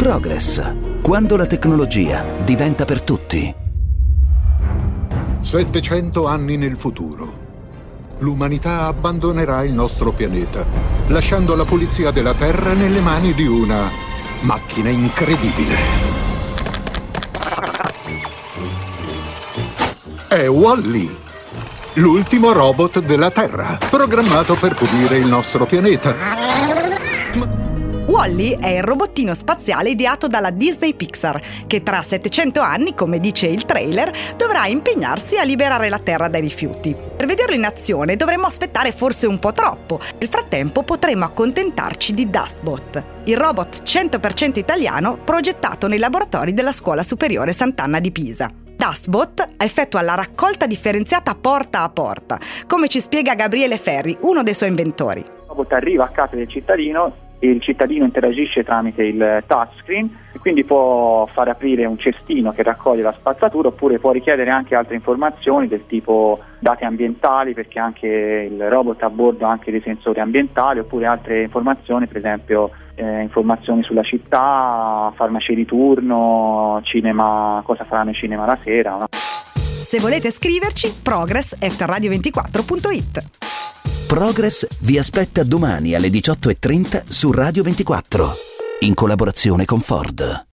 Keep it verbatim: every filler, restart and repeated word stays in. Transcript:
Progress. Quando la tecnologia diventa per tutti. settecento anni nel futuro. L'umanità abbandonerà il nostro pianeta, lasciando la pulizia della Terra nelle mani di una macchina incredibile. È Wall-E, l'ultimo robot della Terra, programmato per pulire il nostro pianeta. Wall-E è il robottino spaziale ideato dalla Disney Pixar, che tra settecento anni, come dice il trailer, dovrà impegnarsi a liberare la Terra dai rifiuti. Per vederlo in azione dovremmo aspettare forse un po' troppo. Nel frattempo potremo accontentarci di Dustbot, il robot cento per cento italiano progettato nei laboratori della Scuola Superiore Sant'Anna di Pisa. Dustbot effettua la raccolta differenziata porta a porta, come ci spiega Gabriele Ferri, uno dei suoi inventori. Il robot arriva a casa del cittadino, il cittadino interagisce tramite il touchscreen e quindi può far aprire un cestino che raccoglie la spazzatura, oppure può richiedere anche altre informazioni del tipo dati ambientali, perché anche il robot ha a bordo anche dei sensori ambientali, oppure altre informazioni, per esempio eh, informazioni sulla città, farmaci di turno, cinema, cosa faranno i cinema la sera, no? Se volete scriverci, progress at radio ventiquattro punto it. Progress vi aspetta domani alle diciotto e trenta su Radio ventiquattro, in collaborazione con Ford.